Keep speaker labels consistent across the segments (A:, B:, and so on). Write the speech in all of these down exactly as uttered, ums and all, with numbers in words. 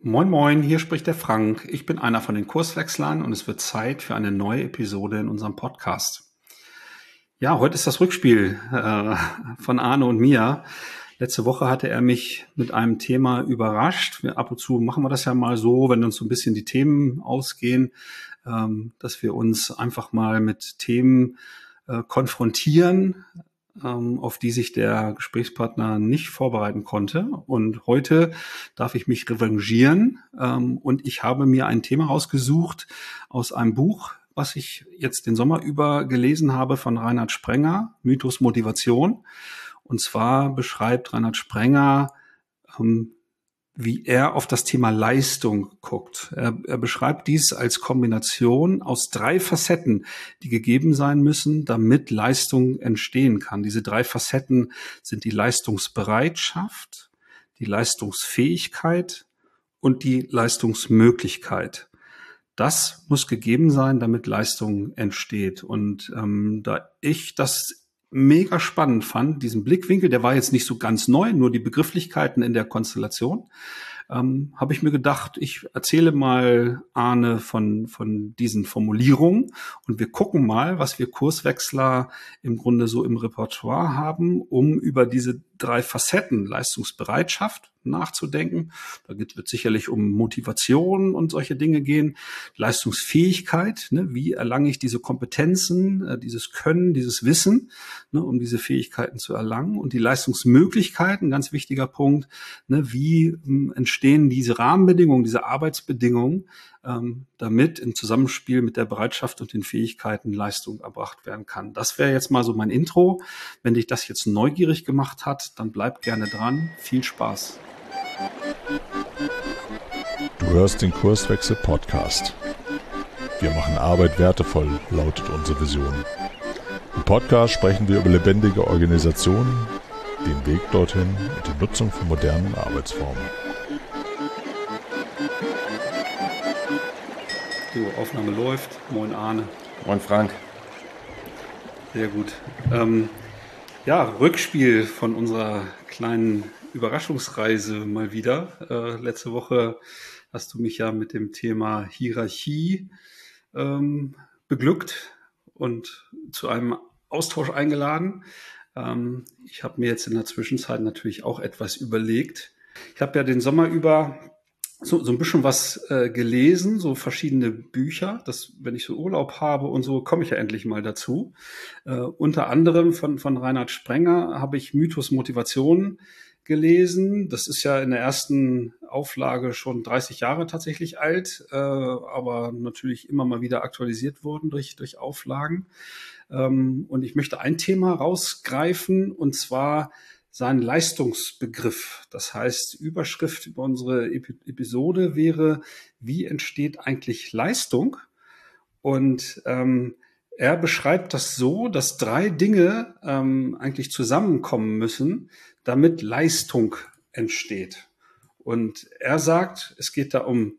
A: Moin Moin, hier spricht der Frank. Ich bin einer von den Kurswechslern und es wird Zeit für eine neue Episode in unserem Podcast. Ja, heute ist das Rückspiel äh, von Arne und mir. Letzte Woche hatte er mich mit einem Thema überrascht. Wir, ab und zu machen wir das ja mal so, wenn uns so ein bisschen die Themen ausgehen, ähm, dass wir uns einfach mal mit Themen äh, konfrontieren, auf die sich der Gesprächspartner nicht vorbereiten konnte. Und heute darf ich mich revanchieren. Und ich habe mir ein Thema rausgesucht aus einem Buch, was ich jetzt den Sommer über gelesen habe von Reinhard Sprenger, Mythos Motivation. Und zwar beschreibt Reinhard Sprenger, wie er auf das Thema Leistung guckt. Er, er beschreibt dies als Kombination aus drei Facetten, die gegeben sein müssen, damit Leistung entstehen kann. Diese drei Facetten sind die Leistungsbereitschaft, die Leistungsfähigkeit und die Leistungsmöglichkeit. Das muss gegeben sein, damit Leistung entsteht. Und ähm, da ich das mega spannend fand, diesen Blickwinkel, der war jetzt nicht so ganz neu, nur die Begrifflichkeiten in der Konstellation, ähm, habe ich mir gedacht, ich erzähle mal Arne von von diesen Formulierungen und wir gucken mal, was wir Kurswechsler im Grunde so im Repertoire haben, um über diese drei Facetten Leistungsbereitschaft nachzudenken. Da wird es sicherlich um Motivation und solche Dinge gehen. Leistungsfähigkeit, ne, wie erlange ich diese Kompetenzen, äh, dieses Können, dieses Wissen, ne, um diese Fähigkeiten zu erlangen. Und die Leistungsmöglichkeiten, ganz wichtiger Punkt, ne, wie ähm, entstehen diese Rahmenbedingungen, diese Arbeitsbedingungen, ähm, damit im Zusammenspiel mit der Bereitschaft und den Fähigkeiten Leistung erbracht werden kann. Das wäre jetzt mal so mein Intro. Wenn dich das jetzt neugierig gemacht hat, dann bleib gerne dran. Viel Spaß.
B: Du hörst den Kurswechsel-Podcast. Wir machen Arbeit wertevoll, lautet unsere Vision. Im Podcast sprechen wir über lebendige Organisationen, den Weg dorthin und die Nutzung von modernen Arbeitsformen.
A: So, Aufnahme läuft. Moin Arne.
C: Moin Frank.
A: Sehr gut. Ähm, ja, Rückspiel von unserer kleinen Überraschungsreise mal wieder. Äh, letzte Woche hast du mich ja mit dem Thema Hierarchie ähm, beglückt und zu einem Austausch eingeladen. Ähm, ich habe mir jetzt in der Zwischenzeit natürlich auch etwas überlegt. Ich habe ja den Sommer über so, so ein bisschen was äh, gelesen, so verschiedene Bücher. Das, wenn ich so Urlaub habe und so, komme ich ja endlich mal dazu. Äh, unter anderem von, von Reinhard Sprenger habe ich Mythos Motivation gelesen. Das ist ja in der ersten Auflage schon dreißig Jahre tatsächlich alt, äh, aber natürlich immer mal wieder aktualisiert worden durch, durch Auflagen. Ähm, und ich möchte ein Thema rausgreifen, und zwar seinen Leistungsbegriff. Das heißt, Überschrift über unsere Epi- Episode wäre, wie entsteht eigentlich Leistung? Und ähm, er beschreibt das so, dass drei Dinge ähm, eigentlich zusammenkommen müssen, damit Leistung entsteht. Und er sagt, es geht da um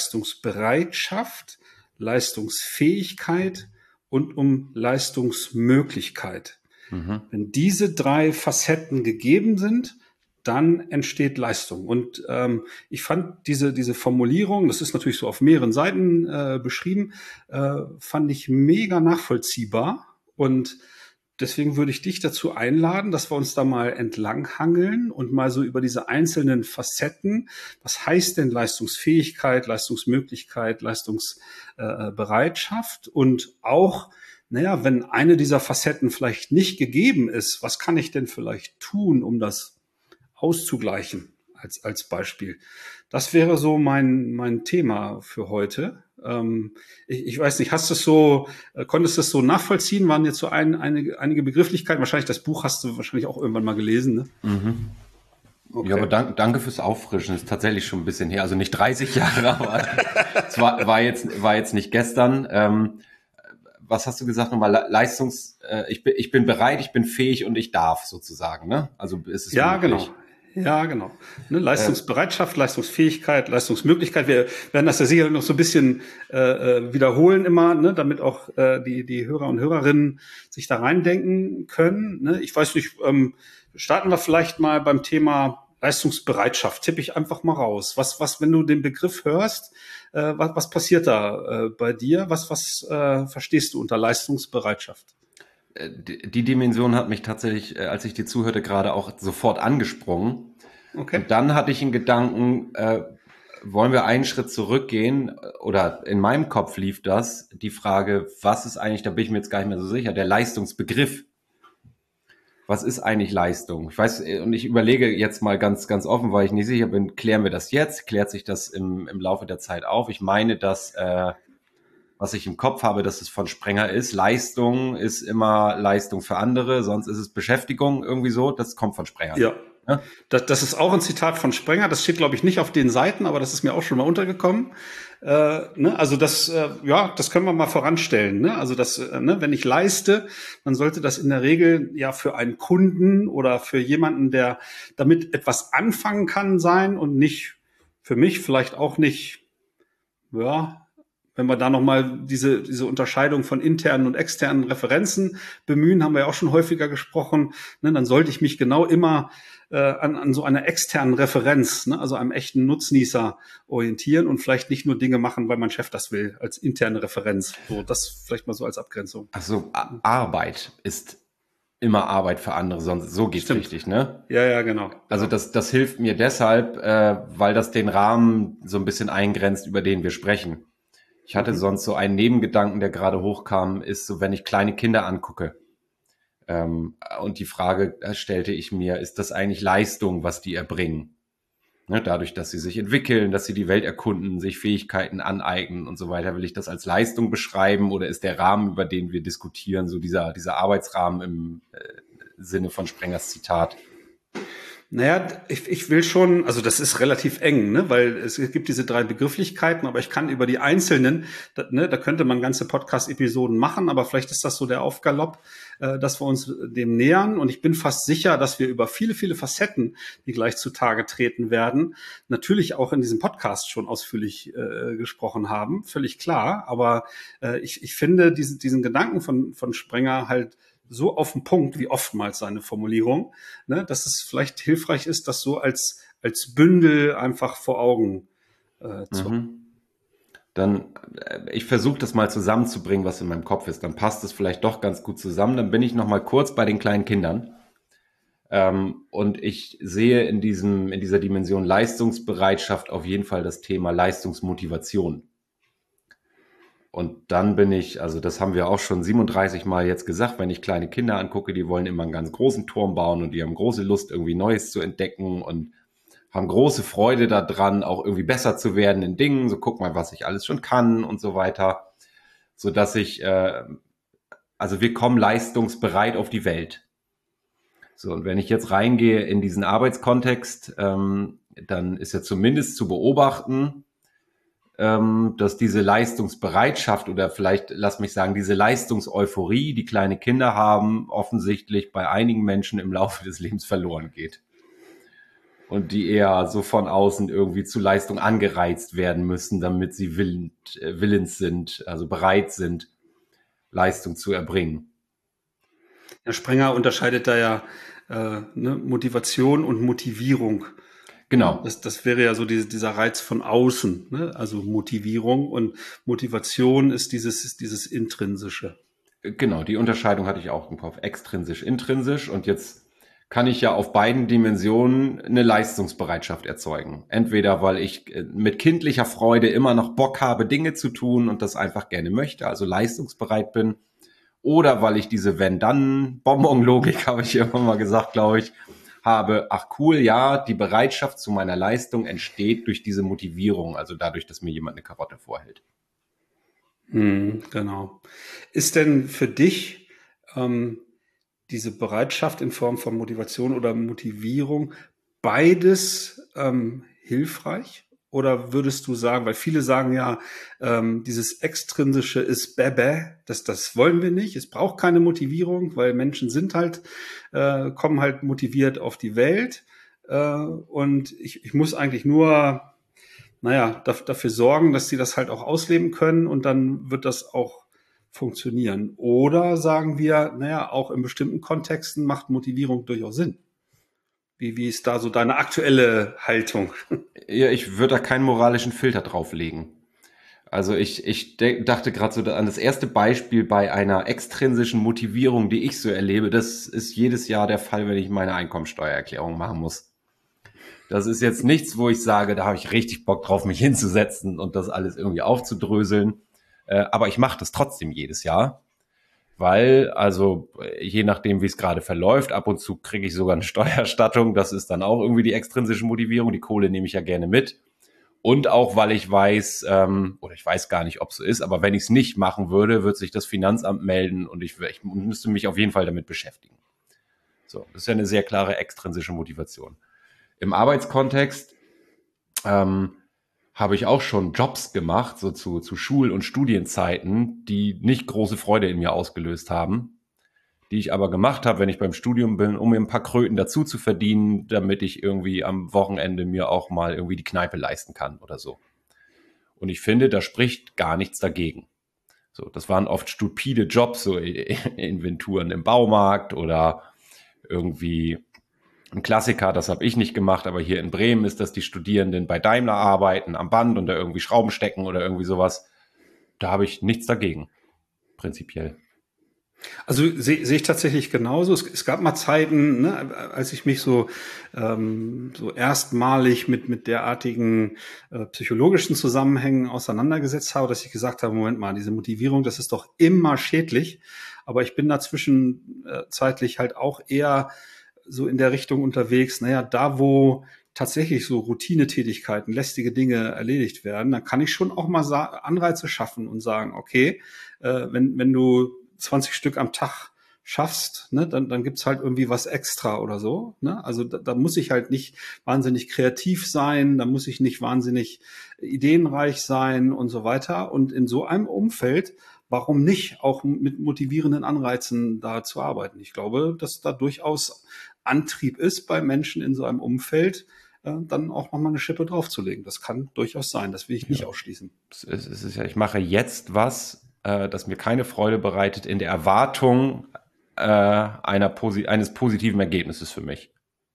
A: Leistungsbereitschaft, Leistungsfähigkeit und um Leistungsmöglichkeit. Mhm. Wenn diese drei Facetten gegeben sind, dann entsteht Leistung. Und ähm, ich fand diese diese Formulierung, das ist natürlich so auf mehreren Seiten äh, beschrieben, äh, fand ich mega nachvollziehbar. Und deswegen würde ich dich dazu einladen, dass wir uns da mal entlanghangeln und mal so über diese einzelnen Facetten, was heißt denn Leistungsfähigkeit, Leistungsmöglichkeit, Leistungsbereitschaft äh, und auch, naja, wenn eine dieser Facetten vielleicht nicht gegeben ist, was kann ich denn vielleicht tun, um das auszugleichen, als, als Beispiel. Das wäre so mein, mein Thema für heute. Ähm, ich, ich weiß nicht, hast du es so, äh, konntest du es so nachvollziehen? Waren jetzt so ein, einige, einige Begrifflichkeiten? Wahrscheinlich das Buch hast du wahrscheinlich auch irgendwann mal gelesen, ne?
C: Mhm. Okay. Ja, aber dank, danke fürs Auffrischen. Das ist tatsächlich schon ein bisschen her. Also nicht dreißig Jahre, aber es war, war jetzt, war jetzt nicht gestern. Ähm, was hast du gesagt nochmal? Leistungs, äh, ich bin, ich bin bereit, ich bin fähig und ich darf sozusagen, ne? Also ist es
A: ja,
C: möglich.
A: Genau. Ja, genau. Ne, Leistungsbereitschaft, äh, Leistungsfähigkeit, Leistungsmöglichkeit. Wir werden das ja sicher noch so ein bisschen äh, wiederholen immer, ne, damit auch äh, die die Hörer und Hörerinnen sich da reindenken können. Ne? Ich weiß nicht, ähm, starten wir vielleicht mal beim Thema Leistungsbereitschaft, tippe ich einfach mal raus. Was, was, wenn du den Begriff hörst, äh, was, was passiert da äh, bei dir? Was, was äh, verstehst du unter Leistungsbereitschaft?
C: Die, die Dimension hat mich tatsächlich, äh, als ich dir zuhörte, gerade auch sofort angesprungen. Okay. Und dann hatte ich einen Gedanken, äh, wollen wir einen Schritt zurückgehen? Oder in meinem Kopf lief das, die Frage, was ist eigentlich, da bin ich mir jetzt gar nicht mehr so sicher, der Leistungsbegriff. Was ist eigentlich Leistung? Ich weiß, und ich überlege jetzt mal ganz, ganz offen, weil ich nicht sicher bin, klären wir das jetzt? Klärt sich das im, im Laufe der Zeit auf? Ich meine, dass, äh, was ich im Kopf habe, dass es von Sprenger ist. Leistung ist immer Leistung für andere, sonst ist es Beschäftigung irgendwie so. Das kommt von Sprenger.
A: Ja. Ja? Das, das ist auch ein Zitat von Sprenger. Das steht, glaube ich, nicht auf den Seiten, aber das ist mir auch schon mal untergekommen. Äh, ne? Also das, äh, ja, das können wir mal voranstellen. Ne? Also das, äh, ne? Wenn ich leiste, dann sollte das in der Regel ja für einen Kunden oder für jemanden, der damit etwas anfangen kann, sein und nicht für mich, vielleicht auch nicht, ja, wenn wir da nochmal diese, diese Unterscheidung von internen und externen Referenzen bemühen, haben wir ja auch schon häufiger gesprochen, ne, dann sollte ich mich genau immer äh, an, an so einer externen Referenz, ne, also einem echten Nutznießer orientieren und vielleicht nicht nur Dinge machen, weil mein Chef das will, als interne Referenz. So, das vielleicht mal so als Abgrenzung.
C: Also Arbeit ist immer Arbeit für andere, sonst so geht's
A: Stimmt.
C: Richtig, ne?
A: Ja, ja, genau.
C: Also das, das hilft mir deshalb, äh, weil das den Rahmen so ein bisschen eingrenzt, über den wir sprechen. Ich hatte mhm. sonst so einen Nebengedanken, der gerade hochkam, ist so, wenn ich kleine Kinder angucke. Ähm, und die Frage stellte ich mir, ist das eigentlich Leistung, was die erbringen? Ne, dadurch, dass sie sich entwickeln, dass sie die Welt erkunden, sich Fähigkeiten aneignen und so weiter. Will ich das als Leistung beschreiben oder ist der Rahmen, über den wir diskutieren, so dieser, dieser Arbeitsrahmen im äh, Sinne von Sprengers Zitat?
A: Naja, ich, ich will schon, also das ist relativ eng, ne, weil es gibt diese drei Begrifflichkeiten, aber ich kann über die einzelnen, da, ne, da könnte man ganze Podcast-Episoden machen, aber vielleicht ist das so der Aufgalopp, äh, dass wir uns dem nähern und ich bin fast sicher, dass wir über viele, viele Facetten, die gleich zutage treten werden, natürlich auch in diesem Podcast schon ausführlich äh, gesprochen haben, völlig klar, aber äh, ich, ich finde diesen, diesen Gedanken von, von Sprenger halt so auf den Punkt, wie oftmals seine Formulierung, ne, dass es vielleicht hilfreich ist, das so als, als Bündel einfach vor Augen äh, zu haben.
C: Mhm. Dann, äh, ich versuche das mal zusammenzubringen, was in meinem Kopf ist. Dann passt es vielleicht doch ganz gut zusammen. Dann bin ich noch mal kurz bei den kleinen Kindern. Ähm, und ich sehe in diesem, in dieser Dimension Leistungsbereitschaft auf jeden Fall das Thema Leistungsmotivation. Und dann bin ich, also das haben wir auch schon siebenunddreißig Mal jetzt gesagt, wenn ich kleine Kinder angucke, die wollen immer einen ganz großen Turm bauen und die haben große Lust, irgendwie Neues zu entdecken und haben große Freude daran, auch irgendwie besser zu werden in Dingen. So, guck mal, was ich alles schon kann und so weiter. So dass ich, äh, also wir kommen leistungsbereit auf die Welt. So, und wenn ich jetzt reingehe in diesen Arbeitskontext, ähm, dann ist ja zumindest zu beobachten, dass diese Leistungsbereitschaft oder vielleicht, lass mich sagen, diese Leistungseuphorie, die kleine Kinder haben, offensichtlich bei einigen Menschen im Laufe des Lebens verloren geht. Und die eher so von außen irgendwie zu Leistung angereizt werden müssen, damit sie willend, äh, willens sind, also bereit sind, Leistung zu erbringen.
A: Herr Sprenger unterscheidet da ja äh, ne, Motivation und Motivierung.
C: Genau.
A: Das, das wäre ja so diese, dieser Reiz von außen, ne? Also Motivierung und Motivation ist dieses, ist dieses Intrinsische.
C: Genau, die Unterscheidung hatte ich auch im Kopf. Extrinsisch, intrinsisch. Und jetzt kann ich ja auf beiden Dimensionen eine Leistungsbereitschaft erzeugen. Entweder, weil ich mit kindlicher Freude immer noch Bock habe, Dinge zu tun und das einfach gerne möchte, also leistungsbereit bin. Oder weil ich diese Wenn-Dann-Bonbon-Logik, habe ich irgendwann mal gesagt, glaube ich, habe, ach cool, ja, die Bereitschaft zu meiner Leistung entsteht durch diese Motivierung, also dadurch, dass mir jemand eine Karotte vorhält.
A: Hm, genau. Ist denn für dich ähm, diese Bereitschaft in Form von Motivation oder Motivierung beides ähm, hilfreich? Oder würdest du sagen, weil viele sagen ja, ähm, dieses Extrinsische ist Bäbä, das, das wollen wir nicht, es braucht keine Motivierung, weil Menschen sind halt, äh, kommen halt motiviert auf die Welt äh, und ich, ich muss eigentlich nur, naja, da, dafür sorgen, dass sie das halt auch ausleben können und dann wird das auch funktionieren. Oder sagen wir, naja, auch in bestimmten Kontexten macht Motivierung durchaus Sinn. Wie, wie ist da so deine aktuelle Haltung?
C: Ja, ich würde da keinen moralischen Filter drauflegen. Also ich, ich de- dachte gerade so an das erste Beispiel bei einer extrinsischen Motivierung, die ich so erlebe. Das ist jedes Jahr der Fall, wenn ich meine Einkommensteuererklärung machen muss. Das ist jetzt nichts, wo ich sage, da habe ich richtig Bock drauf, mich hinzusetzen und das alles irgendwie aufzudröseln. Äh, aber ich mache das trotzdem jedes Jahr, weil, also je nachdem, wie es gerade verläuft, ab und zu kriege ich sogar eine Steuererstattung. Das ist dann auch irgendwie die extrinsische Motivierung. Die Kohle nehme ich ja gerne mit. Und auch, weil ich weiß, ähm, oder ich weiß gar nicht, ob es so ist, aber wenn ich es nicht machen würde, wird sich das Finanzamt melden und ich, ich müsste mich auf jeden Fall damit beschäftigen. So, das ist ja eine sehr klare extrinsische Motivation. Im Arbeitskontext ähm, habe ich auch schon Jobs gemacht, so zu, zu Schul- und Studienzeiten, die nicht große Freude in mir ausgelöst haben, die ich aber gemacht habe, wenn ich beim Studium bin, um mir ein paar Kröten dazu zu verdienen, damit ich irgendwie am Wochenende mir auch mal irgendwie die Kneipe leisten kann oder so. Und ich finde, da spricht gar nichts dagegen. So, das waren oft stupide Jobs, so Inventuren im Baumarkt oder irgendwie ein Klassiker, das habe ich nicht gemacht, aber hier in Bremen ist das, die Studierenden bei Daimler arbeiten, am Band und da irgendwie Schrauben stecken oder irgendwie sowas. Da habe ich nichts dagegen, prinzipiell.
A: Also sehe seh ich tatsächlich genauso. Es, es gab mal Zeiten, ne, als ich mich so ähm, so erstmalig mit mit derartigen äh, psychologischen Zusammenhängen auseinandergesetzt habe, dass ich gesagt habe, Moment mal, diese Motivierung, das ist doch immer schädlich. Aber ich bin dazwischen äh, zeitlich halt auch eher so in der Richtung unterwegs, naja, da wo tatsächlich so Routinetätigkeiten, lästige Dinge erledigt werden, dann kann ich schon auch mal Anreize schaffen und sagen, okay, äh, wenn, wenn du zwanzig Stück am Tag schaffst, ne, dann, dann gibt's halt irgendwie was extra oder so. Ne? Also da, da muss ich halt nicht wahnsinnig kreativ sein, da muss ich nicht wahnsinnig ideenreich sein und so weiter. Und in so einem Umfeld, warum nicht auch mit motivierenden Anreizen da zu arbeiten? Ich glaube, dass da durchaus Antrieb ist bei Menschen in so einem Umfeld, äh, dann auch nochmal eine Schippe draufzulegen. Das kann durchaus sein, das will ich nicht ja. ausschließen.
C: Es ist, es ist ja, ich mache jetzt was, äh, das mir keine Freude bereitet, in der Erwartung äh, einer, eines positiven Ergebnisses für mich.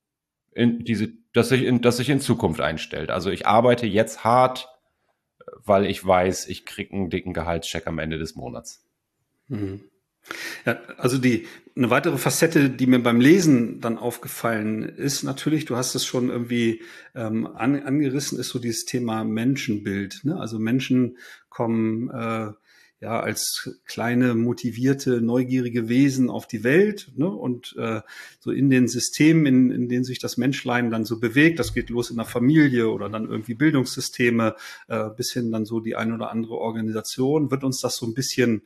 C: In diese, das sich in, das sich in Zukunft einstellt. Also ich arbeite jetzt hart, weil ich weiß, ich kriege einen dicken Gehaltscheck am Ende des Monats.
A: Mhm. Ja, also die eine weitere Facette, die mir beim Lesen dann aufgefallen ist, natürlich, du hast es schon irgendwie ähm, an, angerissen, ist so dieses Thema Menschenbild. Ne? Also Menschen kommen äh, ja als kleine, motivierte, neugierige Wesen auf die Welt, ne? Und äh, so in den Systemen, in, in denen sich das Menschlein dann so bewegt, das geht los in der Familie oder dann irgendwie Bildungssysteme, äh, bis hin dann so die eine oder andere Organisation, wird uns das so ein bisschen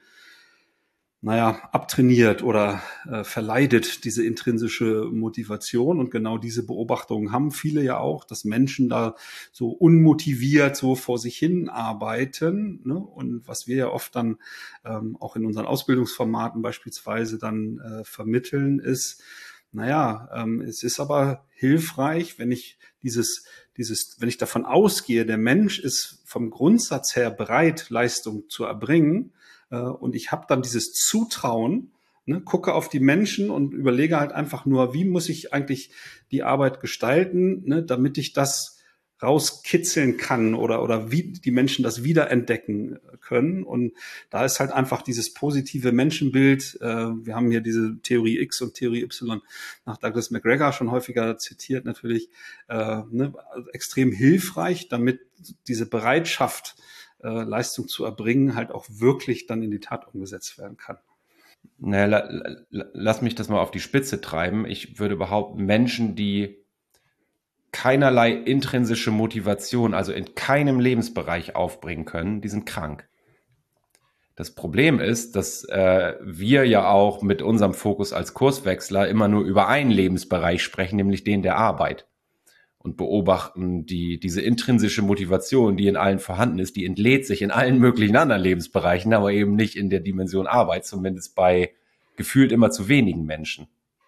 A: naja, abtrainiert oder äh, verleidet, diese intrinsische Motivation. Und genau diese Beobachtungen haben viele ja auch, dass Menschen da so unmotiviert so vor sich hin arbeiten. Ne? Und was wir ja oft dann ähm, auch in unseren Ausbildungsformaten beispielsweise dann äh, vermitteln, ist, naja, ähm, es ist aber hilfreich, wenn ich dieses, dieses, wenn ich davon ausgehe, der Mensch ist vom Grundsatz her bereit, Leistung zu erbringen, und ich habe dann dieses Zutrauen, ne, gucke auf die Menschen und überlege halt einfach nur, wie muss ich eigentlich die Arbeit gestalten, ne, damit ich das rauskitzeln kann oder oder wie die Menschen das wiederentdecken können. Und da ist halt einfach dieses positive Menschenbild. Äh, wir haben hier diese Theorie X und Theorie Y nach Douglas McGregor schon häufiger zitiert natürlich, äh, ne, extrem hilfreich, damit diese Bereitschaft Leistung zu erbringen, halt auch wirklich dann in die Tat umgesetzt werden kann.
C: Naja, la, la, lass mich das mal auf die Spitze treiben. Ich würde behaupten, Menschen, die keinerlei intrinsische Motivation, also in keinem Lebensbereich aufbringen können, die sind krank. Das Problem ist, dass äh, wir ja auch mit unserem Fokus als Kurswechsler immer nur über einen Lebensbereich sprechen, nämlich den der Arbeit. Und beobachten, die, diese intrinsische Motivation, die in allen vorhanden ist, die entlädt sich in allen möglichen anderen Lebensbereichen, aber eben nicht in der Dimension Arbeit, zumindest bei gefühlt immer zu wenigen Menschen.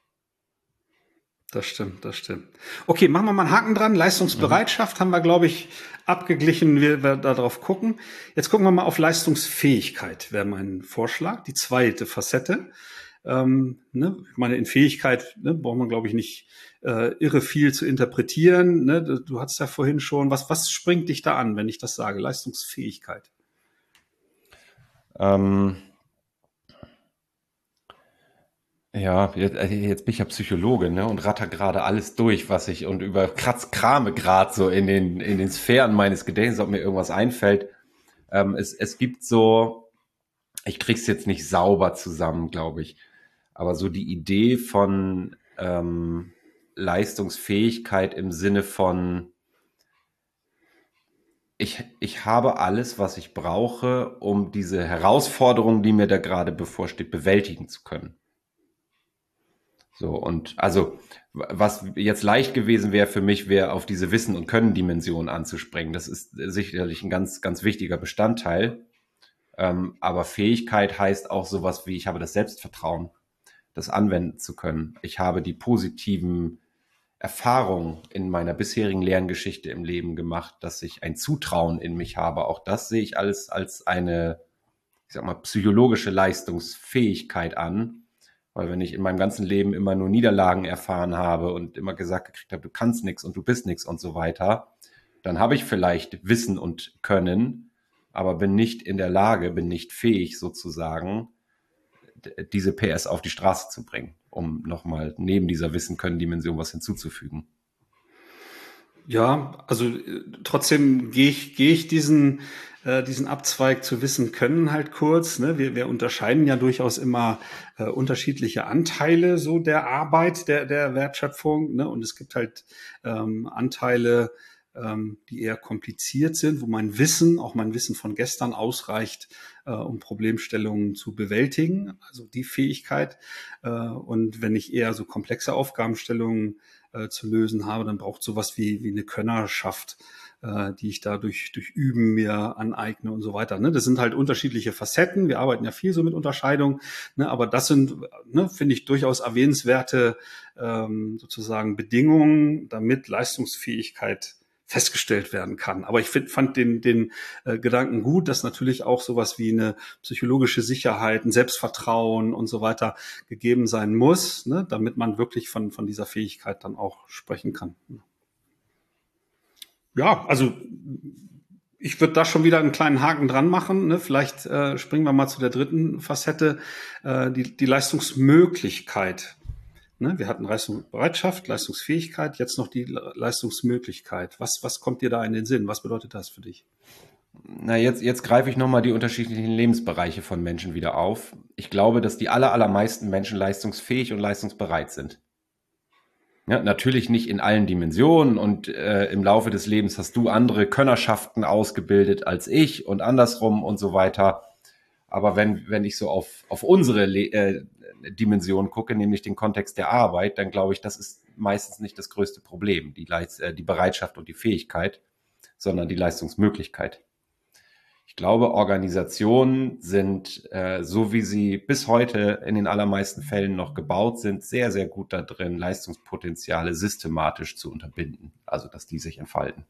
A: Das stimmt, das stimmt. Okay, machen wir mal einen Haken dran. Leistungsbereitschaft mhm. haben wir, glaube ich, abgeglichen, wie wir da drauf gucken. Jetzt gucken wir mal auf Leistungsfähigkeit, wäre mein Vorschlag, die zweite Facette. Ähm, ne? Ich meine, in Fähigkeit ne, braucht man, glaube ich, nicht äh, irre viel zu interpretieren. Ne? Du, du hattest ja vorhin schon, was, was springt dich da an, wenn ich das sage? Leistungsfähigkeit.
C: Ähm, ja, jetzt, jetzt bin ich ja Psychologe, ne, und ratter gerade alles durch, was ich und über Kratzkrame gerade so in den in den Sphären meines Gedächtnisses, ob mir irgendwas einfällt. Ähm, es es gibt so, ich krieg's jetzt nicht sauber zusammen, glaube ich, aber so die Idee von ähm, Leistungsfähigkeit im Sinne von ich ich habe alles, was ich brauche, um diese Herausforderung, die mir da gerade bevorsteht, bewältigen zu können. So, und also, was jetzt leicht gewesen wäre für mich, wäre auf diese Wissen- und Können-Dimension anzuspringen. Das ist sicherlich ein ganz, ganz wichtiger Bestandteil. Ähm, aber Fähigkeit heißt auch sowas wie, ich habe das Selbstvertrauen, das anwenden zu können. Ich habe die positiven Erfahrungen in meiner bisherigen Lerngeschichte im Leben gemacht, dass ich ein Zutrauen in mich habe. Auch das sehe ich alles als eine, ich sag mal, psychologische Leistungsfähigkeit an. Weil wenn ich in meinem ganzen Leben immer nur Niederlagen erfahren habe und immer gesagt gekriegt habe, du kannst nichts und du bist nichts und so weiter, dann habe ich vielleicht Wissen und Können, aber bin nicht in der Lage, bin nicht fähig sozusagen, diese P S auf die Straße zu bringen, um nochmal neben dieser Wissen-Können-Dimension was hinzuzufügen.
A: Ja, also äh, trotzdem gehe ich, gehe ich diesen, äh, diesen Abzweig zu Wissen können halt kurz. Ne? Wir, wir unterscheiden ja durchaus immer äh, unterschiedliche Anteile so der Arbeit, der, der Wertschöpfung. Ne? Und es gibt halt ähm, Anteile, ähm, die eher kompliziert sind, wo mein Wissen, auch mein Wissen von gestern ausreicht, äh, um Problemstellungen zu bewältigen. Also die Fähigkeit. Äh, und wenn ich eher so komplexe Aufgabenstellungen äh, zu lösen habe, dann braucht sowas wie, wie eine Könnerschaft, äh, die ich da durch, durch Üben mir aneigne und so weiter. Ne? Das sind halt unterschiedliche Facetten. Wir arbeiten ja viel so mit Unterscheidung, ne? Aber das sind, ne, finde ich, durchaus erwähnenswerte ähm, sozusagen Bedingungen, damit Leistungsfähigkeit festgestellt werden kann. Aber ich find, fand den, den äh, Gedanken gut, dass natürlich auch sowas wie eine psychologische Sicherheit, ein Selbstvertrauen und so weiter gegeben sein muss, ne, damit man wirklich von, von dieser Fähigkeit dann auch sprechen kann. Ja, also ich würde da schon wieder einen kleinen Haken dran machen. Ne? Vielleicht äh, springen wir mal zu der dritten Facette, äh, die, die Leistungsmöglichkeit. Ne, wir hatten Leistungsbereitschaft, Leistungsfähigkeit, jetzt noch die Leistungsmöglichkeit. Was, was kommt dir da in den Sinn? Was bedeutet das für dich?
C: Na, jetzt, jetzt greife ich nochmal die unterschiedlichen Lebensbereiche von Menschen wieder auf. Ich glaube, dass die aller, allermeisten Menschen leistungsfähig und leistungsbereit sind. Ja, natürlich nicht in allen Dimensionen und äh, im Laufe des Lebens hast du andere Könnerschaften ausgebildet als ich und andersrum und so weiter. Aber wenn, wenn ich so auf, auf unsere Le- äh, Dimension gucke, nämlich den Kontext der Arbeit, dann glaube ich, das ist meistens nicht das größte Problem, die, Leist- äh, die Bereitschaft und die Fähigkeit, sondern die Leistungsmöglichkeit. Ich glaube, Organisationen sind, äh, so wie sie bis heute in den allermeisten Fällen noch gebaut sind, sehr, sehr gut da drin, Leistungspotenziale systematisch zu unterbinden, also dass die sich entfalten.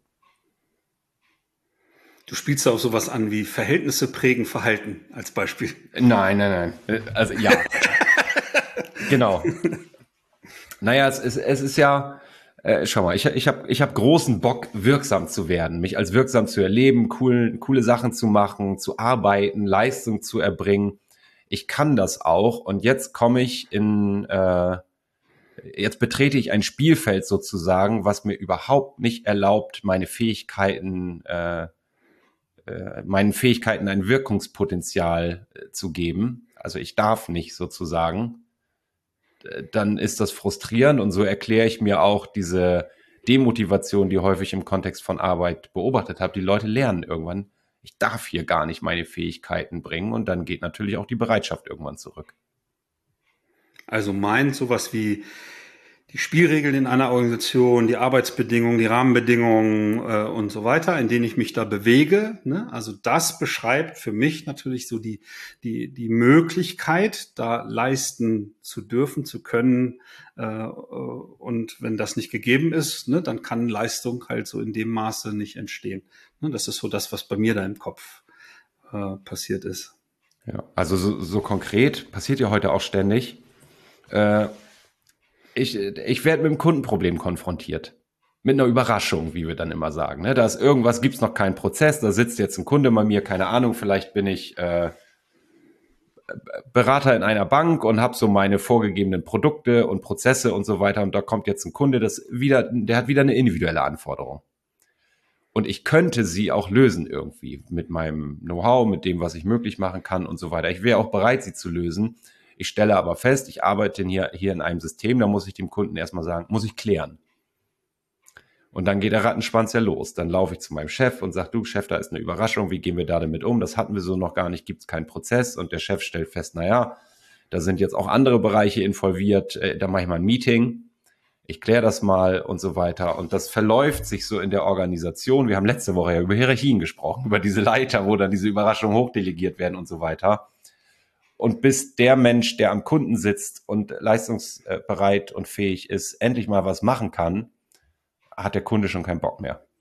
A: Du spielst da auch sowas an wie Verhältnisse prägen Verhalten als Beispiel.
C: Nein, nein, nein. Also ja. Genau. Naja, es ist, es ist ja, äh, schau mal, ich, ich habe ich hab großen Bock, wirksam zu werden, mich als wirksam zu erleben, cool, coole Sachen zu machen, zu arbeiten, Leistung zu erbringen. Ich kann das auch und jetzt komme ich in, äh, jetzt betrete ich ein Spielfeld sozusagen, was mir überhaupt nicht erlaubt, meine Fähigkeiten, äh, äh, meinen Fähigkeiten ein Wirkungspotenzial äh, zu geben. Also ich darf nicht sozusagen. Dann ist das frustrierend und so erkläre ich mir auch diese Demotivation, die häufig im Kontext von Arbeit beobachtet habe. Die Leute lernen irgendwann, ich darf hier gar nicht meine Fähigkeiten bringen und dann geht natürlich auch die Bereitschaft irgendwann zurück.
A: Also meint sowas wie die Spielregeln in einer Organisation, die Arbeitsbedingungen, die Rahmenbedingungen äh, und so weiter, in denen ich mich da bewege. Ne? Also das beschreibt für mich natürlich so die, die, die Möglichkeit, da leisten zu dürfen, zu können. Äh, und wenn das nicht gegeben ist, ne, dann kann Leistung halt so in dem Maße nicht entstehen. Ne? Das ist so das, was bei mir da im Kopf äh, passiert ist.
C: Ja, also so, so konkret, passiert ja heute auch ständig. Äh, ich ich werde mit einem Kundenproblem konfrontiert. Mit einer Überraschung, wie wir dann immer sagen. Ne? Da ist irgendwas, gibt's noch keinen Prozess, da sitzt jetzt ein Kunde bei mir, keine Ahnung, vielleicht bin ich äh, Berater in einer Bank und habe so meine vorgegebenen Produkte und Prozesse und so weiter und da kommt jetzt ein Kunde, das wieder, der hat wieder eine individuelle Anforderung. Und ich könnte sie auch lösen irgendwie mit meinem Know-how, mit dem, was ich möglich machen kann und so weiter. Ich wäre auch bereit, sie zu lösen. Ich stelle aber fest, ich arbeite hier, hier in einem System, da muss ich dem Kunden erstmal sagen, muss ich klären. Und dann geht der Rattenschwanz ja los. Dann laufe ich zu meinem Chef und sage, du Chef, da ist eine Überraschung, wie gehen wir da damit um? Das hatten wir so noch gar nicht, gibt es keinen Prozess. Und der Chef stellt fest, naja, da sind jetzt auch andere Bereiche involviert, da mache ich mal ein Meeting. Ich kläre das mal und so weiter. Und das verläuft sich so in der Organisation. Wir haben letzte Woche ja über Hierarchien gesprochen, über diese Leiter, wo dann diese Überraschungen hochdelegiert werden und so weiter. Und bis der Mensch, der am Kunden sitzt und leistungsbereit und fähig ist, endlich mal was machen kann, hat der Kunde schon keinen Bock mehr.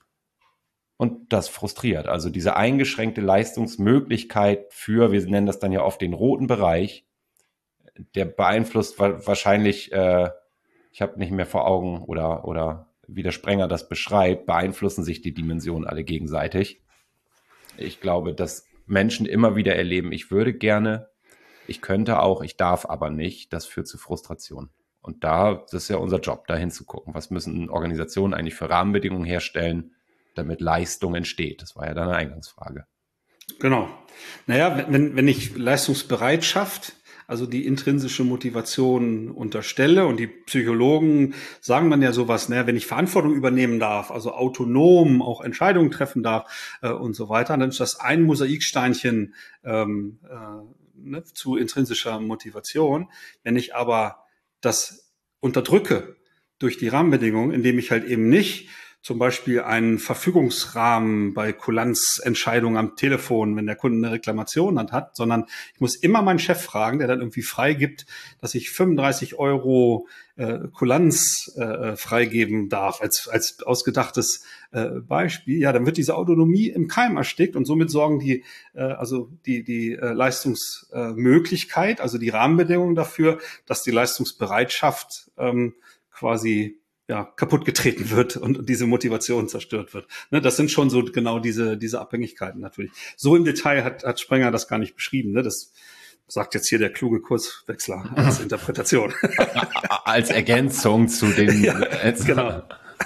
C: Und das frustriert. Also diese eingeschränkte Leistungsmöglichkeit für, wir nennen das dann ja oft den roten Bereich, der beeinflusst wahrscheinlich, äh, ich habe nicht mehr vor Augen oder, oder wie der Sprenger das beschreibt, beeinflussen sich die Dimensionen alle gegenseitig. Ich glaube, dass Menschen immer wieder erleben, ich würde gerne, ich könnte auch, ich darf aber nicht, das führt zu Frustration. Und da, das ist ja unser Job, da hinzugucken. Was müssen Organisationen eigentlich für Rahmenbedingungen herstellen, damit Leistung entsteht? Das war ja deine Eingangsfrage.
A: Genau. Naja, wenn, wenn ich Leistungsbereitschaft, also die intrinsische Motivation unterstelle und die Psychologen sagen dann ja sowas, naja, wenn ich Verantwortung übernehmen darf, also autonom auch Entscheidungen treffen darf äh, und so weiter, dann ist das ein Mosaiksteinchen ähm, äh, ne, zu intrinsischer Motivation. Wenn ich aber das unterdrücke durch die Rahmenbedingungen, indem ich halt eben nicht zum Beispiel einen Verfügungsrahmen bei Kulanzentscheidungen am Telefon, wenn der Kunde eine Reklamation hat, sondern ich muss immer meinen Chef fragen, der dann irgendwie freigibt, dass ich fünfunddreißig Euro äh, Kulanz äh, freigeben darf, als als ausgedachtes äh, Beispiel. Ja, dann wird diese Autonomie im Keim erstickt und somit sorgen die, äh, also die die äh, Leistungsmöglichkeit, also die Rahmenbedingungen dafür, dass die Leistungsbereitschaft ähm, quasi ja, kaputt getreten wird und diese Motivation zerstört wird. Ne, das sind schon so genau diese diese Abhängigkeiten natürlich. So im Detail hat, hat Sprenger das gar nicht beschrieben. Ne? Das sagt jetzt hier der kluge Kurswechsler als Interpretation.
C: Als Ergänzung zu den...
A: Ja, genau.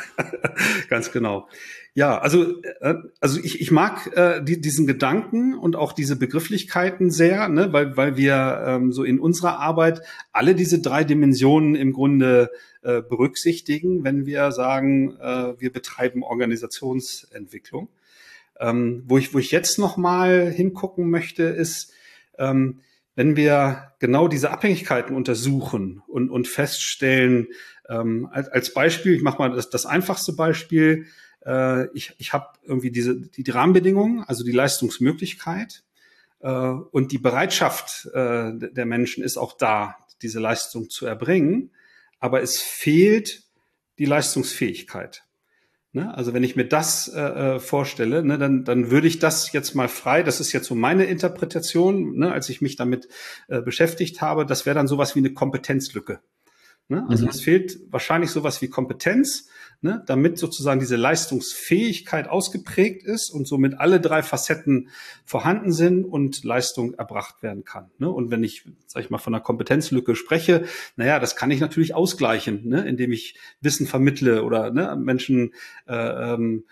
A: Ganz genau. Ja, also äh, also ich ich mag äh, die, diesen Gedanken und auch diese Begrifflichkeiten sehr, ne, weil weil wir ähm, so in unserer Arbeit alle diese drei Dimensionen im Grunde äh, berücksichtigen, wenn wir sagen, äh, wir betreiben Organisationsentwicklung. Ähm, wo ich wo ich jetzt noch mal hingucken möchte, ist, ähm, wenn wir genau diese Abhängigkeiten untersuchen und und feststellen, ähm, als, als Beispiel, ich mache mal das, das einfachste Beispiel. Ich, ich habe irgendwie diese die, die Rahmenbedingungen, also die Leistungsmöglichkeit äh, und die Bereitschaft äh, der Menschen ist auch da, diese Leistung zu erbringen, aber es fehlt die Leistungsfähigkeit. Ne? Also wenn ich mir das äh, vorstelle, ne, dann, dann würde ich das jetzt mal frei, das ist jetzt so meine Interpretation, ne, als ich mich damit äh, beschäftigt habe, das wäre dann sowas wie eine Kompetenzlücke. Ne? Also mhm. es fehlt wahrscheinlich sowas wie Kompetenz, ne? Damit sozusagen diese Leistungsfähigkeit ausgeprägt ist und somit alle drei Facetten vorhanden sind und Leistung erbracht werden kann. Ne? Und wenn ich, sag ich mal, von einer Kompetenzlücke spreche, naja, das kann ich natürlich ausgleichen, ne? Indem ich Wissen vermittle oder ne, Menschen äh, ähm,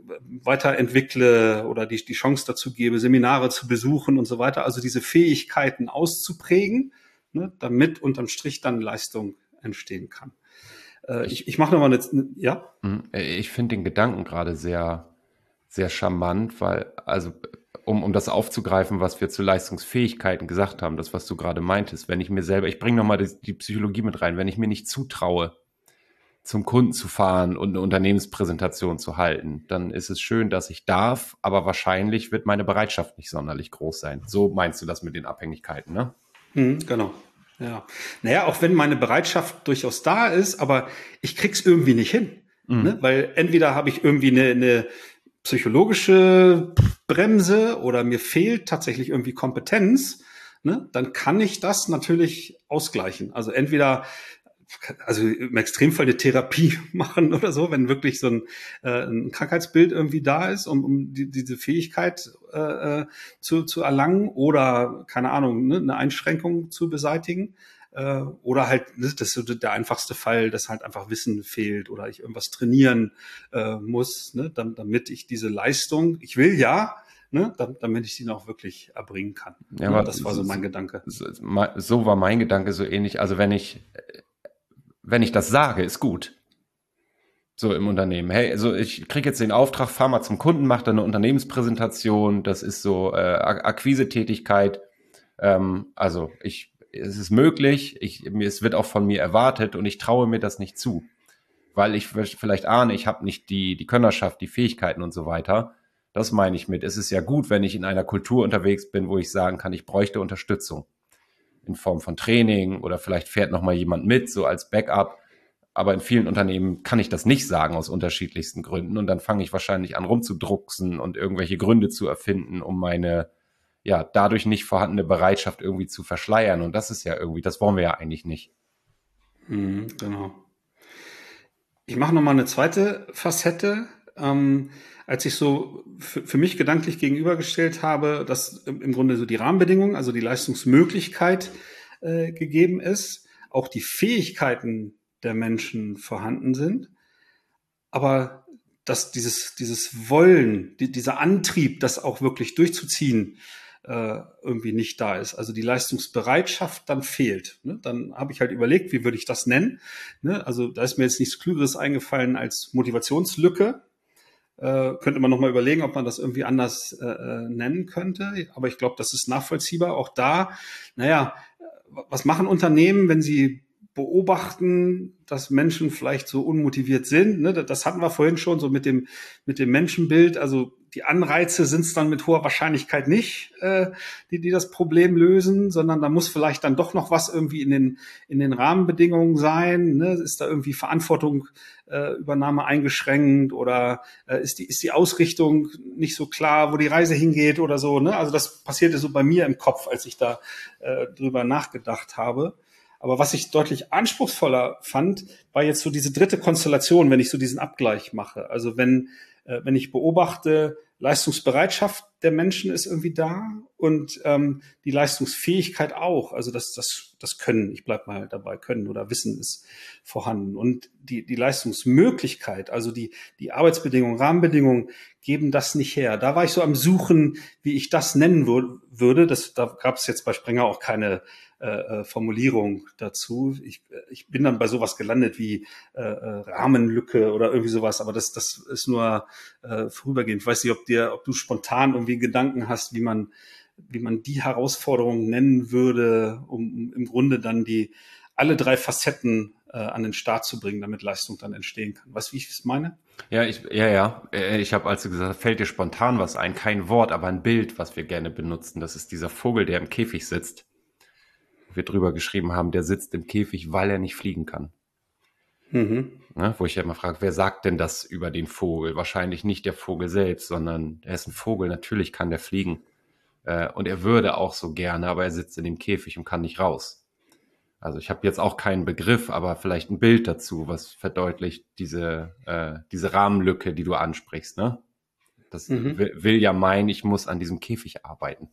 A: weiterentwickle oder die, die Chance dazu gebe, Seminare zu besuchen und so weiter. Also diese Fähigkeiten auszuprägen, ne? Damit unterm Strich dann Leistung entstehen kann. Äh, ich ich mache nochmal eine, ja?
C: Ich finde den Gedanken gerade sehr, sehr charmant, weil, also, um, um das aufzugreifen, was wir zu Leistungsfähigkeiten gesagt haben, das, was du gerade meintest, wenn ich mir selber, ich bringe nochmal die, die Psychologie mit rein, wenn ich mir nicht zutraue, zum Kunden zu fahren und eine Unternehmenspräsentation zu halten, dann ist es schön, dass ich darf, aber wahrscheinlich wird meine Bereitschaft nicht sonderlich groß sein. So meinst du das mit den Abhängigkeiten, ne?
A: Hm, genau. Ja, naja, auch wenn meine Bereitschaft durchaus da ist, aber ich krieg's irgendwie nicht hin, mhm. ne? Weil entweder habe ich irgendwie eine, eine psychologische Bremse oder mir fehlt tatsächlich irgendwie Kompetenz ne, dann kann ich das natürlich ausgleichen. Also entweder also im Extremfall eine Therapie machen oder so, wenn wirklich so ein, äh, ein Krankheitsbild irgendwie da ist, um, um die, diese Fähigkeit äh, zu, zu erlangen oder, keine Ahnung, ne, eine Einschränkung zu beseitigen. Äh, oder halt, ne, das ist so der einfachste Fall, dass halt einfach Wissen fehlt oder ich irgendwas trainieren äh, muss, ne, dann, damit ich diese Leistung, ich will ja, ne, damit ich sie auch wirklich erbringen kann.
C: Ja,
A: ne,
C: aber
A: das war so mein Gedanke.
C: So, so war mein Gedanke so ähnlich. Also wenn ich wenn ich das sage, ist gut. So im Unternehmen. Hey, also ich kriege jetzt den Auftrag, fahr mal zum Kunden, mach da eine Unternehmenspräsentation. Das ist so äh, Akquise-Tätigkeit. Ähm, also ich, es ist möglich. Ich, es wird auch von mir erwartet und ich traue mir das nicht zu, weil ich vielleicht ahne, ich habe nicht die die Könnerschaft, die Fähigkeiten und so weiter. Das meine ich mit. Es ist ja gut, wenn ich in einer Kultur unterwegs bin, wo ich sagen kann, ich bräuchte Unterstützung in Form von Training oder vielleicht fährt noch mal jemand mit, so als Backup. Aber in vielen Unternehmen kann ich das nicht sagen aus unterschiedlichsten Gründen und dann fange ich wahrscheinlich an rumzudrucksen und irgendwelche Gründe zu erfinden, um meine ja dadurch nicht vorhandene Bereitschaft irgendwie zu verschleiern und das ist ja irgendwie, das wollen wir ja eigentlich nicht.
A: Mhm, genau. Ich mache noch mal eine zweite Facette. Ähm, als ich so für, für mich gedanklich gegenübergestellt habe, dass im Grunde so die Rahmenbedingungen, also die Leistungsmöglichkeit äh, gegeben ist, auch die Fähigkeiten der Menschen vorhanden sind, aber dass dieses, dieses Wollen, die, dieser Antrieb, das auch wirklich durchzuziehen, äh, irgendwie nicht da ist. Also die Leistungsbereitschaft dann fehlt. Ne? Dann habe ich halt überlegt, wie würde ich das nennen? Ne? Also da ist mir jetzt nichts Klügeres eingefallen als Motivationslücke. Äh, könnte man nochmal überlegen, ob man das irgendwie anders äh, nennen könnte. Aber ich glaube, das ist nachvollziehbar. Auch da, naja, was machen Unternehmen, wenn sie beobachten, dass Menschen vielleicht so unmotiviert sind? Ne? Das hatten wir vorhin schon so mit dem, mit dem Menschenbild. Also die Anreize sind es dann mit hoher Wahrscheinlichkeit nicht, äh, die, die das Problem lösen, sondern da muss vielleicht dann doch noch was irgendwie in den, in den Rahmenbedingungen sein. Ne? Ist da irgendwie Verantwortung, äh, Übernahme eingeschränkt oder äh, ist die, ist die Ausrichtung nicht so klar, wo die Reise hingeht oder so. Ne? Also das passierte so bei mir im Kopf, als ich da äh, drüber nachgedacht habe. Aber was ich deutlich anspruchsvoller fand, war jetzt so diese dritte Konstellation, wenn ich so diesen Abgleich mache. Also wenn, äh, wenn ich beobachte, Leistungsbereitschaft der Menschen ist irgendwie da und ähm, die Leistungsfähigkeit auch. Also das, das, das Können, ich bleib mal dabei, Können oder Wissen ist vorhanden. Und die, die Leistungsmöglichkeit, also die, die Arbeitsbedingungen, Rahmenbedingungen geben das nicht her. Da war ich so am Suchen, wie ich das nennen würde. Das, da gab es jetzt bei Sprenger auch keine Äh, Formulierung dazu. Ich, ich bin dann bei sowas gelandet wie äh, Rahmenlücke oder irgendwie sowas, aber das, das ist nur äh, vorübergehend. Ich weiß nicht, ob dir, ob du spontan irgendwie Gedanken hast, wie man, wie man die Herausforderung nennen würde, um, um im Grunde dann die alle drei Facetten äh, an den Start zu bringen, damit Leistung dann entstehen kann. Weißt du, wie ich es meine?
C: Ja, ich, ja, ja. Ich habe, als du gesagt hast, fällt dir spontan was ein, kein Wort, aber ein Bild, was wir gerne benutzen. Das ist dieser Vogel, der im Käfig sitzt. Wir drüber geschrieben haben, der sitzt im Käfig, weil er nicht fliegen kann. Mhm. Ne, wo ich ja immer frage, wer sagt denn das über den Vogel? Wahrscheinlich nicht der Vogel selbst, sondern er ist ein Vogel, natürlich kann der fliegen. Äh, und er würde auch so gerne, aber er sitzt in dem Käfig und kann nicht raus. Also ich habe jetzt auch keinen Begriff, aber vielleicht ein Bild dazu, was verdeutlicht diese, äh, diese Rahmenlücke, die du ansprichst. Ne? Das mhm. will, will ja meinen, ich muss an diesem Käfig arbeiten.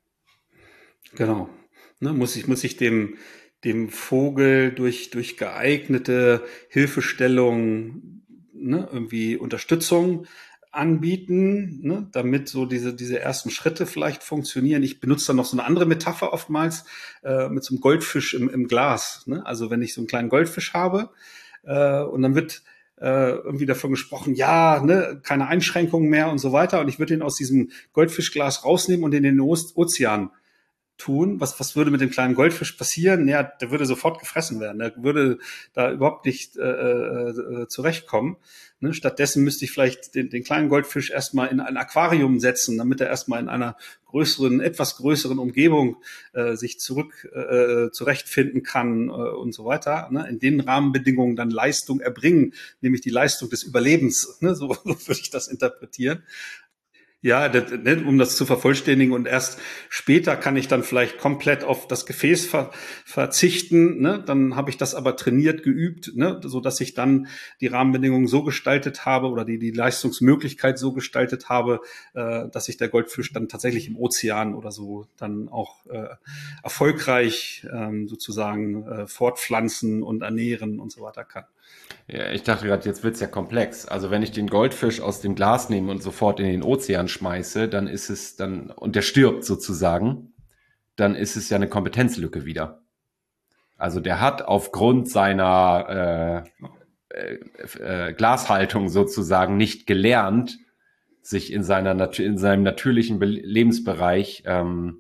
A: Genau. Ne, muss ich, muss ich dem, dem Vogel durch, durch geeignete Hilfestellung, ne, irgendwie Unterstützung anbieten, ne, damit so diese, diese ersten Schritte vielleicht funktionieren. Ich benutze dann noch so eine andere Metapher oftmals äh, mit so einem Goldfisch im, im Glas. Ne? Also wenn ich so einen kleinen Goldfisch habe äh, und dann wird äh, irgendwie davon gesprochen, ja, ne, keine Einschränkungen mehr und so weiter. Und ich würde ihn aus diesem Goldfischglas rausnehmen und in den O- Ozean tun. Was, was würde mit dem kleinen Goldfisch passieren? Ja, der würde sofort gefressen werden. Der würde da überhaupt nicht äh, äh, zurechtkommen. Ne? Stattdessen müsste ich vielleicht den, den kleinen Goldfisch erstmal in ein Aquarium setzen, damit er erstmal in einer größeren, etwas größeren Umgebung äh, sich zurück äh, zurechtfinden kann äh, und so weiter. Ne? In den Rahmenbedingungen dann Leistung erbringen, nämlich die Leistung des Überlebens. Ne? So, so würde ich das interpretieren. Ja, das, ne, um das zu vervollständigen, und erst später kann ich dann vielleicht komplett auf das Gefäß ver, verzichten. Ne? Dann habe ich das aber trainiert, geübt, ne? So dass ich dann die Rahmenbedingungen so gestaltet habe oder die die Leistungsmöglichkeit so gestaltet habe, äh, dass sich der Goldfisch dann tatsächlich im Ozean oder so dann auch äh, erfolgreich ähm, sozusagen äh, fortpflanzen und ernähren und so weiter kann.
C: Ja, ich dachte gerade, jetzt wird's ja komplex. Also wenn ich den Goldfisch aus dem Glas nehme und sofort in den Ozean schmeiße, dann ist es dann, und der stirbt sozusagen, dann ist es ja eine Kompetenzlücke wieder. Also der hat aufgrund seiner äh, äh, äh, Glashaltung sozusagen nicht gelernt, sich in seiner in seinem natürlichen Be- Lebensbereich ähm,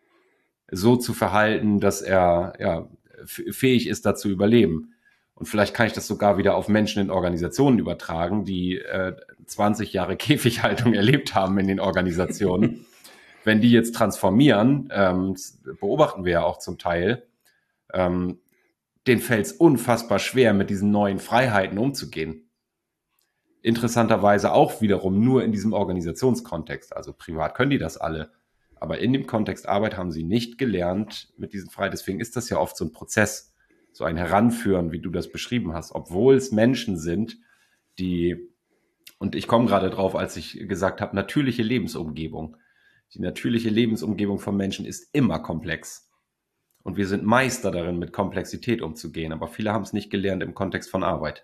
C: so zu verhalten, dass er ja f- fähig ist, da zu überleben. Und vielleicht kann ich das sogar wieder auf Menschen in Organisationen übertragen, die äh, zwanzig Jahre Käfighaltung erlebt haben in den Organisationen. Wenn die jetzt transformieren, ähm, beobachten wir ja auch zum Teil, ähm, denen fällt es unfassbar schwer, mit diesen neuen Freiheiten umzugehen. Interessanterweise auch wiederum nur in diesem Organisationskontext. Also privat können die das alle. Aber in dem Kontext Arbeit haben sie nicht gelernt mit diesen Freiheiten. Deswegen ist das ja oft so ein Prozess. So ein Heranführen, wie du das beschrieben hast, obwohl es Menschen sind, die, und ich komme gerade drauf, als ich gesagt habe, natürliche Lebensumgebung. Die natürliche Lebensumgebung von Menschen ist immer komplex. Und wir sind Meister darin, mit Komplexität umzugehen, aber viele haben es nicht gelernt im Kontext von Arbeit.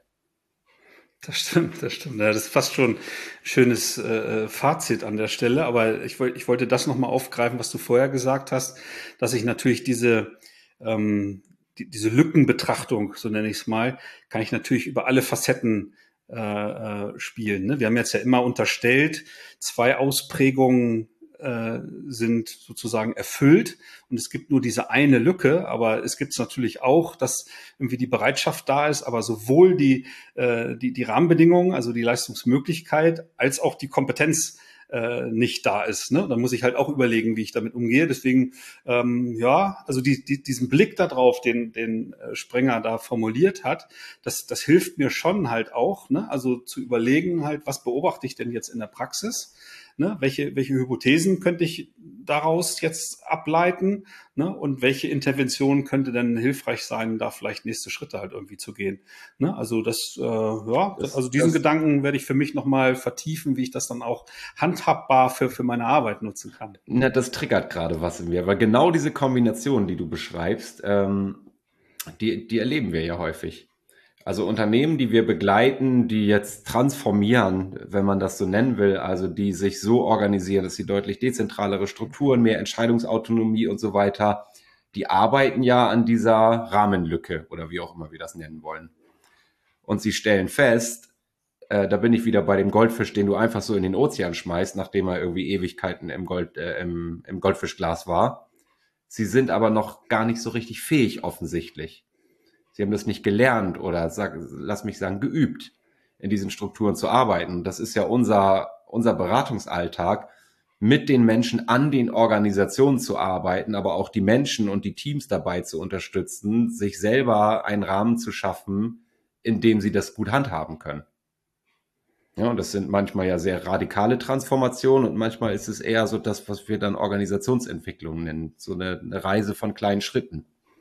A: Das stimmt, das stimmt. Ja, das ist fast schon ein schönes äh, Fazit an der Stelle, aber ich, wollte ich wollte das nochmal aufgreifen, was du vorher gesagt hast, dass ich natürlich diese ähm, Die, diese Lückenbetrachtung, so nenne ich es mal, kann ich natürlich über alle Facetten äh, äh, spielen. Ne? Wir haben jetzt ja immer unterstellt, zwei Ausprägungen äh, sind sozusagen erfüllt und es gibt nur diese eine Lücke, aber es gibt es natürlich auch, dass irgendwie die Bereitschaft da ist, aber sowohl die, äh, die, die Rahmenbedingungen, also die Leistungsmöglichkeit, als auch die Kompetenz äh, nicht da ist. Ne? Dann muss ich halt auch überlegen, wie ich damit umgehe. Deswegen, ähm, ja, also die, die, diesen Blick da drauf, den, den äh, Sprenger da formuliert hat, das, das hilft mir schon halt auch, ne? Also zu überlegen halt, was beobachte ich denn jetzt in der Praxis? Ne, welche, welche Hypothesen könnte ich daraus jetzt ableiten? Ne, und welche Intervention könnte denn hilfreich sein, da vielleicht nächste Schritte halt irgendwie zu gehen? Ne, also das, äh, ja, das, also diesen das, Gedanken werde ich für mich nochmal vertiefen, wie ich das dann auch handhabbar für, für meine Arbeit nutzen kann.
C: Na, das triggert gerade was in mir, weil genau diese Kombination, die du beschreibst, ähm, die, die erleben wir ja häufig. Also Unternehmen, die wir begleiten, die jetzt transformieren, wenn man das so nennen will, also die sich so organisieren, dass sie deutlich dezentralere Strukturen, mehr Entscheidungsautonomie und so weiter, die arbeiten ja an dieser Rahmenlücke oder wie auch immer wir das nennen wollen. Und sie stellen fest, äh, da bin ich wieder bei dem Goldfisch, den du einfach so in den Ozean schmeißt, nachdem er irgendwie Ewigkeiten im, Gold, äh, im, im Goldfischglas war. Sie sind aber noch gar nicht so richtig fähig offensichtlich. Sie haben das nicht gelernt oder, sag, lass mich sagen, geübt, in diesen Strukturen zu arbeiten. Das ist ja unser, unser Beratungsalltag, mit den Menschen an den Organisationen zu arbeiten, aber auch die Menschen und die Teams dabei zu unterstützen, sich selber einen Rahmen zu schaffen, in dem sie das gut handhaben können. Ja, und das sind manchmal ja sehr radikale Transformationen und manchmal ist es eher so das, was wir dann Organisationsentwicklung nennen, so eine, eine Reise von kleinen Schritten.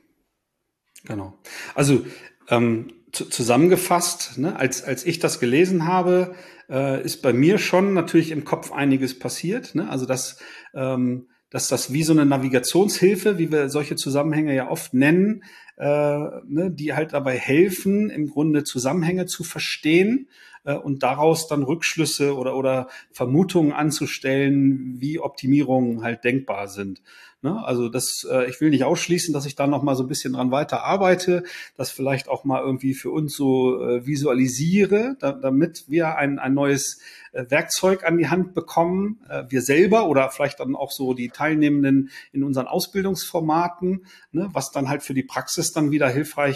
A: Genau. Also ähm, zu, zusammengefasst, ne, als als ich das gelesen habe, äh, ist bei mir schon natürlich im Kopf einiges passiert. Ne? Also dass ähm, dass das wie so eine Navigationshilfe, wie wir solche Zusammenhänge ja oft nennen, äh, ne, die halt dabei helfen, im Grunde Zusammenhänge zu verstehen äh, und daraus dann Rückschlüsse oder oder Vermutungen anzustellen, wie Optimierungen halt denkbar sind. Ne? Also das, äh, ich will nicht ausschließen, dass ich da noch mal so ein bisschen dran weiter arbeite, das vielleicht auch mal irgendwie für uns so äh, visualisiere, da, damit wir ein, ein neues äh, Werkzeug an die Hand bekommen, äh, wir selber oder vielleicht dann auch so die Teilnehmenden in unseren Ausbildungsformaten, ne? Was dann halt für die Praxis dann wieder hilfreich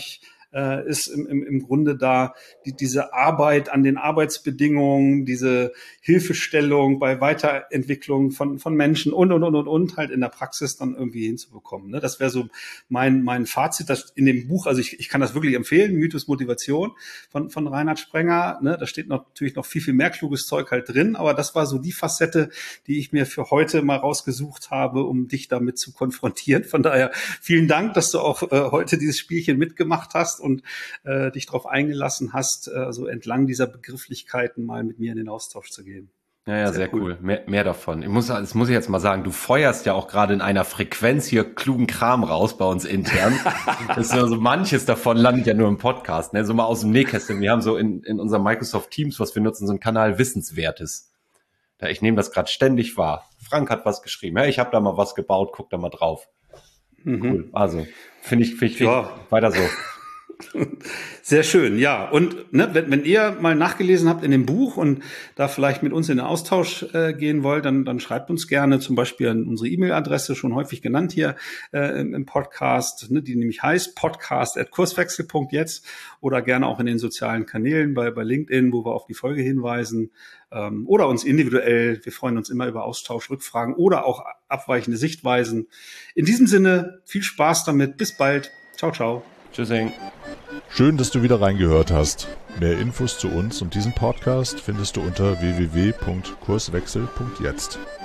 A: äh, ist im, im, im Grunde da die, diese Arbeit an den Arbeitsbedingungen, diese Hilfestellung bei Weiterentwicklung von, von Menschen und, und, und, und, und halt in der Praxis dann irgendwie hinzubekommen. Ne? Das wäre so mein, mein Fazit, das in dem Buch, also ich, ich kann das wirklich empfehlen, Mythos Motivation von, von Reinhard Sprenger. Ne? Da steht noch, natürlich noch viel, viel mehr kluges Zeug halt drin, aber das war so die Facette, die ich mir für heute mal rausgesucht habe, um dich damit zu konfrontieren. Von daher vielen Dank, dass du auch äh, heute dieses Spielchen mitgemacht hast und äh, dich darauf eingelassen hast, äh, so entlang dieser Begrifflichkeiten mal mit mir in den Austausch zu gehen.
C: Ja, ja, sehr, sehr cool. cool. Mehr, mehr davon. Ich muss, das muss ich jetzt mal sagen, du feuerst ja auch gerade in einer Frequenz hier klugen Kram raus bei uns intern. Das ist also manches davon landet ja nur im Podcast, ne? So mal aus dem Nähkästchen. Wir haben so in, in unserem Microsoft Teams, was wir nutzen, so einen Kanal Wissenswertes. Ja, ich nehme das gerade ständig wahr. Frank hat was geschrieben. Ja, ich habe da mal was gebaut, guck da mal drauf. Mhm. Cool. Also, finde ich, finde ich, find
A: ja.
C: ich weiter so.
A: Sehr schön, ja. Und ne, wenn, wenn ihr mal nachgelesen habt in dem Buch und da vielleicht mit uns in den Austausch äh, gehen wollt, dann, dann schreibt uns gerne zum Beispiel an unsere E-Mail-Adresse, schon häufig genannt hier äh, im, im Podcast, ne, die nämlich heißt podcast at kurswechsel punkt jetzt oder gerne auch in den sozialen Kanälen bei, bei LinkedIn, wo wir auf die Folge hinweisen, ähm, oder uns individuell. Wir freuen uns immer über Austausch, Rückfragen oder auch abweichende Sichtweisen. In diesem Sinne, viel Spaß damit. Bis bald. Ciao, ciao.
C: Tschüssing.
B: Schön, dass du wieder reingehört hast. Mehr Infos zu uns und diesem Podcast findest du unter w w w punkt kurswechsel punkt jetzt.